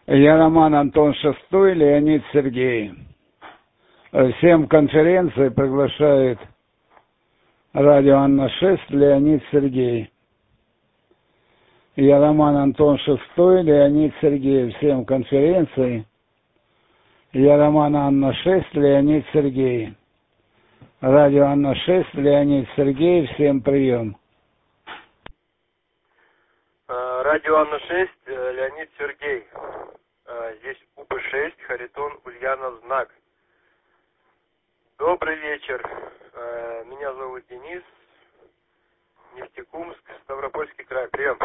Я Роман Антон Шестой, Леонид Сергей. Всем конференции приглашает радио Анна-6, Леонид Сергей. Я Роман Антон Шестой, Леонид Сергей. Всем конференции. Я Роман Анна-6, Леонид Сергей. Радио Анна-6, Леонид Сергей. Всем прием. Радио Анна-6, Леонид Сергей. Здесь УП-6, Харитон, Ульянов, Знак. Добрый вечер. Меня зовут Денис. Нефтекумск, Ставропольский край. Прием.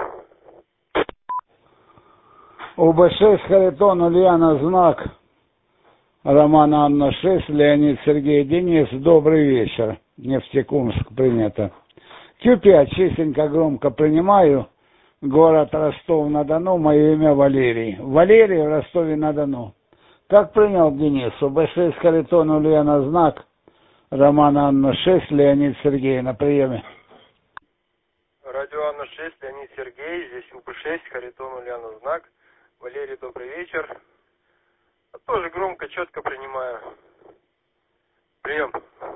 УБ-6, Харитон, Ульянов, Знак. Роман Анна-6, Леонид Сергей, Денис. Добрый вечер. Нефтекумск принято. Q5, чистенько, громко принимаю. Город Ростов-на-Дону, мое имя Валерий. Валерий в Ростове-на-Дону. Как принял Денис? УБ-6, Харитон, Ульяна, Знак. Роман Анна-6, Леонид Сергей, на приеме. Радио Анна-6, Леонид Сергей. Здесь УБ-6, Харитон, Ульяна, Знак. Валерий, добрый вечер. Тоже громко, четко принимаю. Прием.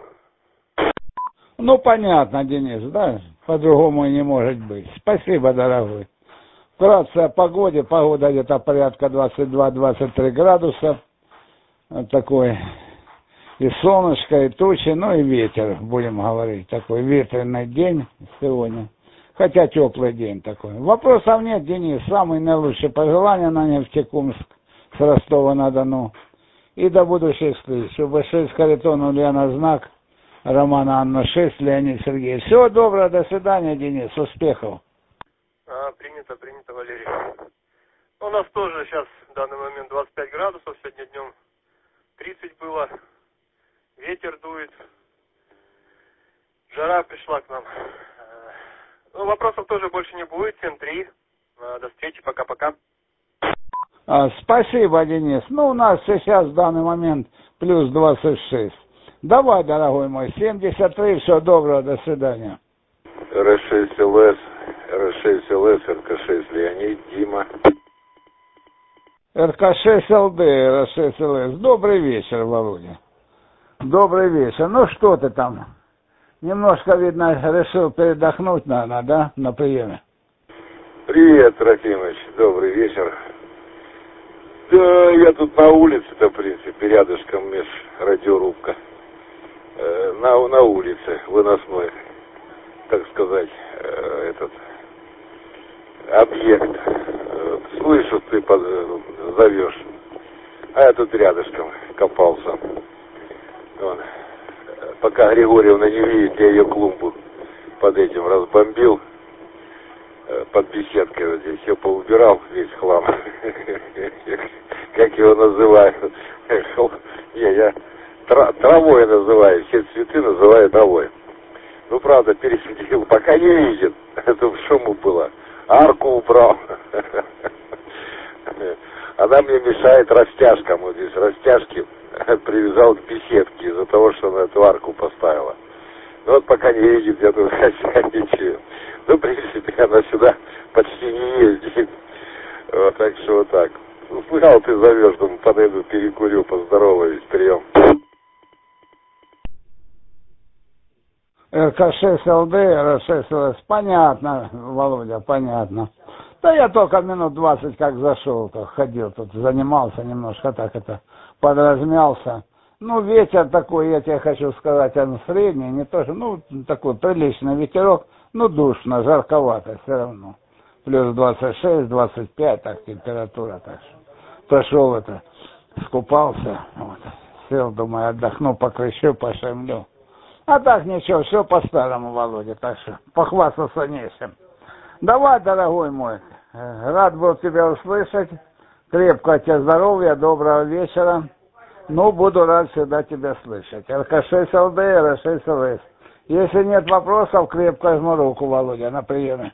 Ну, понятно, Денис, да? По-другому и не может быть. Спасибо, дорогой. Вкратце о погоде. Погода где-то порядка 22-23 градуса. Вот такой и солнышко, и тучи, ну и ветер, будем говорить. Такой ветреный день сегодня. Хотя теплый день такой. Вопросов нет, Денис. Самые наилучшие пожелания на Нефтекумск с Ростова-на-Дону. И до будущих встреч. УБ-6, Харитон, Ульяна, Знак. Романа Анна-6, Леонид Сергей. Всего доброго, до свидания, Денис, успехов. Принято, Валерий. У нас тоже сейчас в данный момент 25 градусов, сегодня днем 30 было, ветер дует, жара пришла к нам. Ну, вопросов тоже больше не будет, 7-3, до встречи, пока-пока. Спасибо, Денис. Ну, у нас сейчас в данный момент плюс 26. Давай, дорогой мой, 73, всего доброго, до свидания. РС-6ЛС, РК-6 Леонид, Дима. РК-6ЛД, РС-6ЛС. Добрый вечер, Володя. Добрый вечер. Ну, что ты там? Немножко, видно, решил передохнуть, наверное, да, на приеме? Привет, Трофимович, добрый вечер. Да, я тут на улице-то, в принципе, рядышком радиорубка. На улице, выносной, так сказать, этот объект. Слышу, ты зовешь. А я тут рядышком копался. Вон. Пока Григорьевна не видит, я ее клумбу под этим разбомбил. Под беседкой вот здесь. Все поубирал, весь хлам. Как его называют? Я травой называю. Все цветы называю травой. Ну, правда, пересидел. Пока не видит. Это в шуму было. Арку убрал. Она мне мешает растяжкам. Вот здесь растяжки привязал к беседке из-за того, что она эту арку поставила. Ну вот пока не видит, я тут хозяйничаю. Ну, в принципе, она сюда почти не ездит. Вот, так что вот так. Ну, слыхал, ты зовешь, думаю, подойду, перекурю, поздороваюсь, прием. РК-6ЛД, РС-6ЛС. Понятно, Володя, понятно. Да я только минут 20 как зашел, то ходил тут, занимался немножко, так это, подразмялся. Ну, ветер такой, я тебе хочу сказать, он средний, не то что, ну, такой приличный ветерок, ну, душно, жарковато все равно. Плюс 26, 25, так, температура, так что. Пошел это, скупался, вот, сел, думаю, отдохну, покрещу, пошемлю. А так ничего, все по-старому, Володя, так что похвастаться нечем. Давай, дорогой мой, рад был тебя услышать, крепкого тебе здоровья, доброго вечера. Ну, буду рад всегда тебя слышать. РК-6ЛД, РС-6ЛС. Если нет вопросов, крепко жму руку, Володя, на приеме.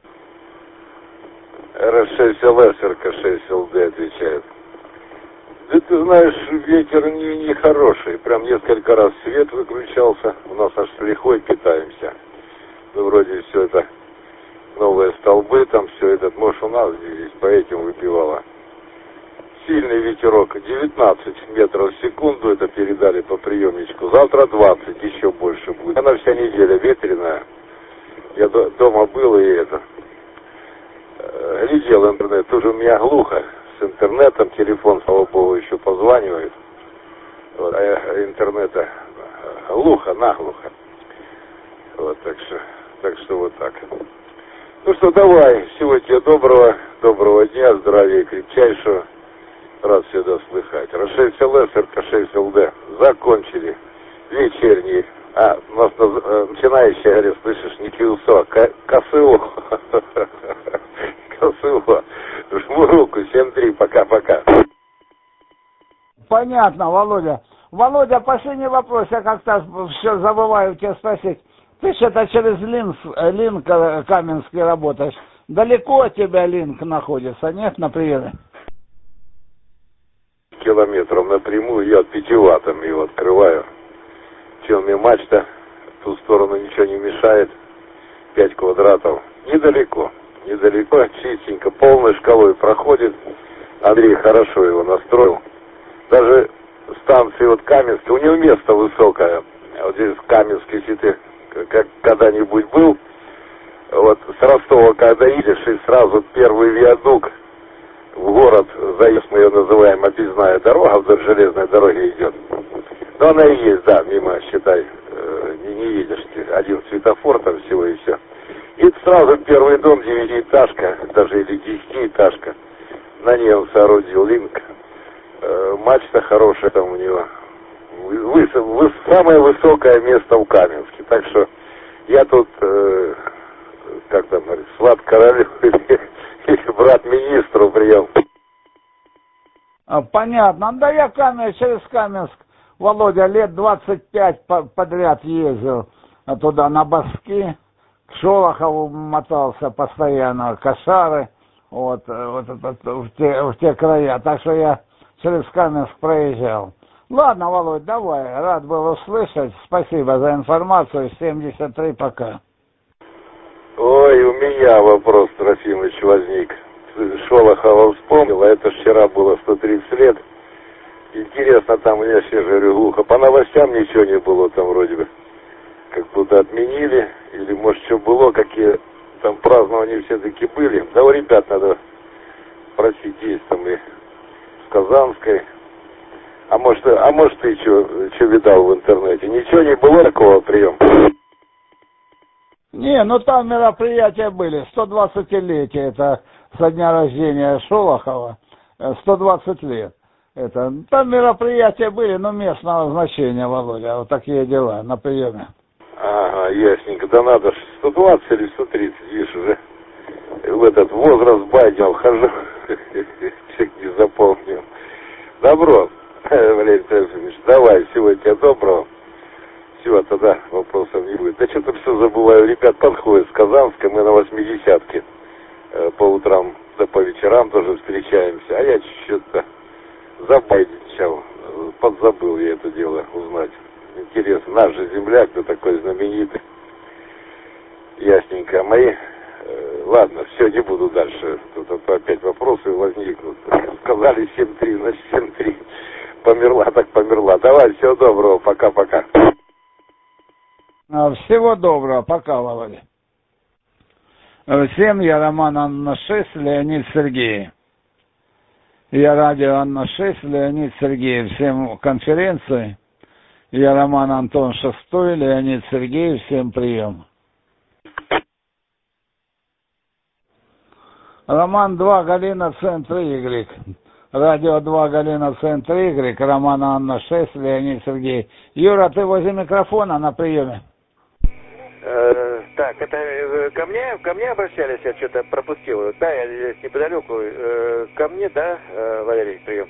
РС-6ЛС, РК-6ЛД отвечает. Да ты знаешь, ветер не хороший. Прям несколько раз свет выключался. У нас аж с лихвой питаемся. Ну, вроде все это новые столбы, там все это. Может, у нас здесь по этим выпивало. сильный ветерок, 19 метров в секунду, это передали по приемничку. Завтра 20, еще больше будет. Она вся неделя ветреная. Я дома был и глядел интернет. Тоже у меня глухо с интернетом, телефон, слава богу, еще позванивает. Вот, а интернета глухо, наглухо. Вот, так что вот так. Ну что, давай, всего тебе доброго дня, здравия и крепчайшего. Рад всегда слыхать. Р6ЛС, РК6ЛД. Закончили. Вечерний. У нас начинающий, говорит, слышишь, не КСО, КСУ. КСУ. Жму руку, 7-3, пока-пока. Понятно, Володя. Володя, последний вопрос, я как-то все забываю тебя спросить. Ты что-то через Линк Каменский работаешь. Далеко от тебя Линк находится, нет, на приеме? Километров напрямую, я от 5 ваттом его открываю. Челми мачта, в ту сторону ничего не мешает. 5 квадратов. Недалеко, чистенько, полной шкалой проходит. Андрей хорошо его настроил. Даже станции вот Каменской, у него место высокое. Вот здесь в Каменске, если ты когда-нибудь был, вот с Ростова, когда едешь, и сразу первый виадук в город, заезд, мы ее называем, объездная дорога, вдоль железной дороги идет. Но она и есть, да, мимо, считай, не едешь, один светофор там всего и все. И сразу первый дом, 9-этажка, даже или 10-этажка, на ней он соорудил Линк. Мачта хорошая там у него. Самое высокое место в Каменске. Так что я тут, как там говорит, сват королю или брат министру прием. Понятно. Да я через Каменск, Володя, лет 25 подряд ездил туда на Баски, к Шолохову мотался постоянно, Кошары, вот в те края. Так что я через Каменск проезжал. Ладно, Володь, давай, рад был услышать. Спасибо за информацию. 73, пока. Ой, у меня вопрос, Трофимович, возник. Шолохова вспомнил, а это вчера было 130 лет. Интересно, там у меня все же глухо. По новостям ничего не было там вроде бы. Как будто отменили. Или может что было, какие там празднования все-таки были. Да у ребят надо спросить, есть там и в Казанской. А может ты что видал в интернете? Ничего не было такого приема? Не, ну там мероприятия были. 120-летие, это со дня рождения Шолохова. 120 лет. Там мероприятия были, но местного значения, Володя. Вот такие дела на приеме. Ага, ясненько. Да надо ж 120 или 130, видишь, уже в этот возраст байдил хожу. Чек не запомнил. Добро. Валерий Трофимович, давай, всего тебе доброго. Все, тогда вопросов не будет. Да что-то все забываю. Ребят подходят с Казанска, мы на 80-ке. По утрам, да по вечерам тоже встречаемся. А я что-то забайдичал. Подзабыл я это дело узнать. Интересно, наш же земляк, кто такой знаменитый. Ясненько. Мои... Ладно, все, не буду дальше. Тут опять вопросы возникнут. Сказали 7-3, значит 7-3. Померла так померла. Давай, всего доброго, пока-пока. Всего доброго, пока, Володя. Всем я Роман Анна-6, Леонид Сергеев. Я радио Анна-6, Леонид Сергеев. Всем конференции. Я Роман Антон 6, Леонид Сергеев. Всем прием. Роман 2, Галина, Центр Y. Радио 2, Галина, Центр Y. Роман Анна 6, Леонид Сергеев. Юра, ты возле микрофона на приеме? Так, это ко мне обращались, я что-то пропустил. Да, я здесь неподалеку. Ко мне, да, Валерий, прием?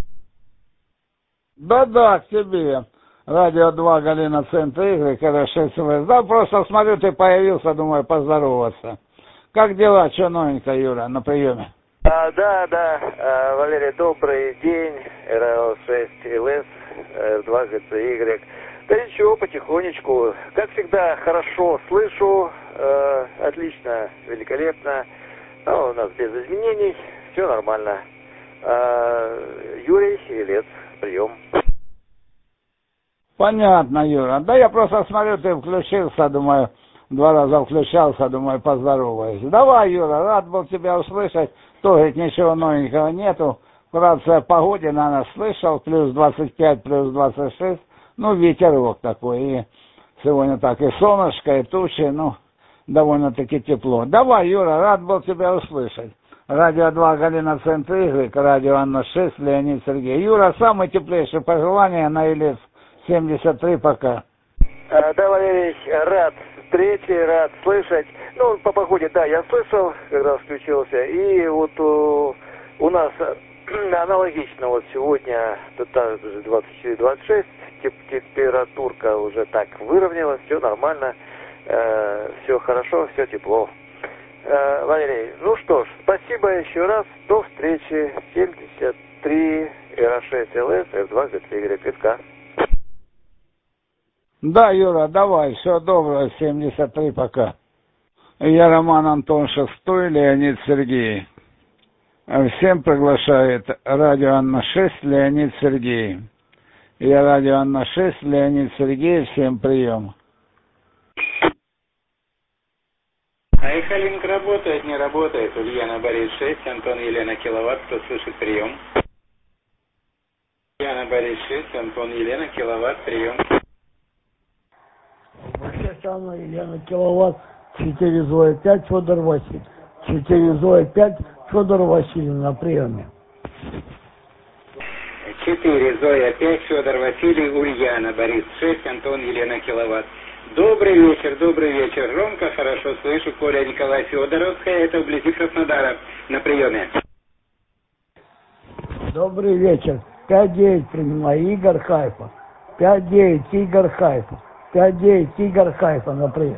Да, к тебе. Радио 2, Галина, Центр Y, КР6ВС. Да, просто смотрю, ты появился, думаю, поздороваться. Как дела? Что новенькое, Юра, на приеме? Да, Валерий, добрый день. РЛ6ЛС, R2GCY. Да ничего, потихонечку. Как всегда, хорошо слышу, отлично, великолепно. Но у нас без изменений, все нормально. Юрий Елец, прием. Понятно, Юра. Да я просто смотрю, ты включился, думаю, 2 раза включался, думаю, поздороваюсь. Давай, Юра, рад был тебя услышать. То, говорит, ничего новенького нету. Вкратце о погоде, наверное, слышал, плюс 25, плюс 26. Ну, ветерок такой. И сегодня так и солнышко, и тучи, ну, довольно-таки тепло. Давай, Юра, рад был тебя услышать. Радио 2, Галина, Центр Y, радио Анна 6, Леонид, Сергей. Юра, самые теплейшие пожелания на Елец 73, пока. Да, Валерий, рад встрече, рад слышать. Ну, по погоде, да, я слышал, когда включился. И вот у нас аналогично вот сегодня, тут 24-26, температурка уже так выровнялась, все нормально, все хорошо, все тепло. Валерий, ну что ж, спасибо еще раз, до встречи. 73 РА6 ЛС F2 ГЦ Петка. Да, Юра, давай, все доброго, 73, пока. Я Роман Антон Шестой, Леонид Сергей. Всем приглашает радио Анна 6, Леонид Сергей. Я радио Анна 6, Леонид Сергей, всем прием. Айхалинг работает, не работает. Ульяна Борис 6, Антон Елена Киловатт, кто слышит, прием. Ульяна Борис 6, Антон Елена Киловатт, прием. Анна Елена Киловатт, 4 Зоя 5, Федор Васильевич. 4 Зоя 5, Федор Васильевич на приеме. 4 Зоя 5, Федор Василий, Ульяна Борис 6, Антон Елена Киловатт. Добрый вечер. Громко, хорошо слышу. Коля Николай Федоровская, это вблизи Краснодара, на приеме. Добрый вечер. 5-9 принимаю, Игорь Хайфа. 5-9, Игорь Хайфа. 5-9, Игорь Хайфа на приеме.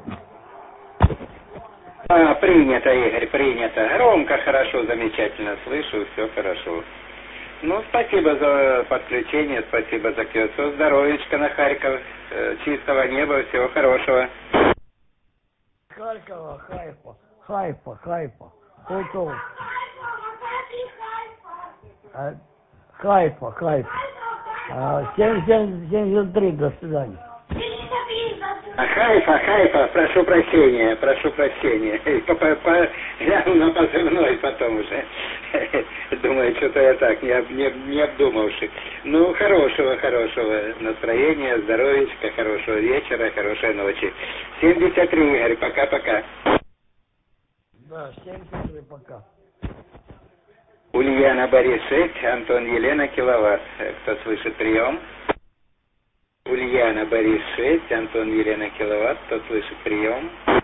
Принято, Игорь, принято. Громко, хорошо, замечательно слышу, все хорошо. Ну, спасибо за подключение, спасибо за кольцо. Здоровечка на Харьков, чистого неба, всего хорошего. Харькова, Хайфа. Полтов. Хайфа. 73, до свидания. Хайфа, прошу прощения. Гляну на позывной потом уже. Думаю, что-то я так, не обдумавши. Ну, хорошего настроения, здоровечка, хорошего вечера, хорошей ночи. 73, Игорь, пока-пока. Да, 73, пока. Ульяна Борис 6, Антон Елена Киловатт. Кто слышит, прием? Ульяна Борис 6, Антон Елена Киловатт. Кто слышит, прием?